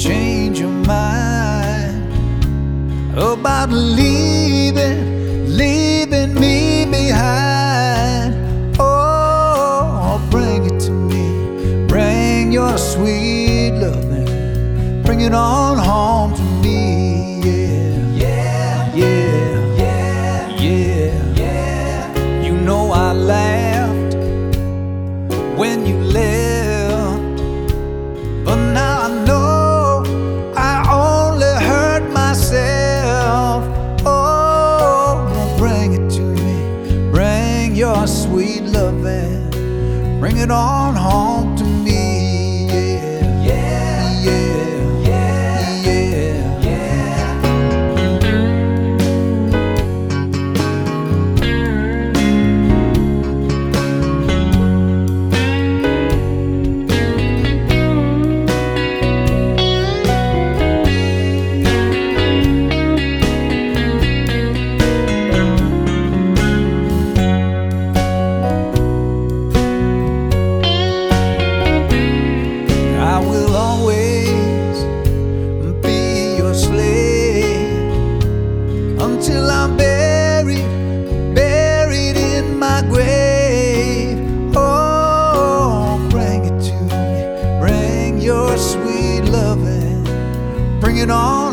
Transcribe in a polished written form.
change your mind about leaving me behind. Oh, bring it to me, bring your sweet loving, bring it on home to me. Yeah, yeah, yeah, yeah, yeah. You know I laughed when you left, but now I know I only hurt myself. Oh, bring it to me, bring your sweet loving, bring it on home to me. Yeah, yeah, yeah, yeah, yeah, yeah. I will always be your slave until I'm buried in my grave. Oh, bring it to me, bring your sweet loving, bring it on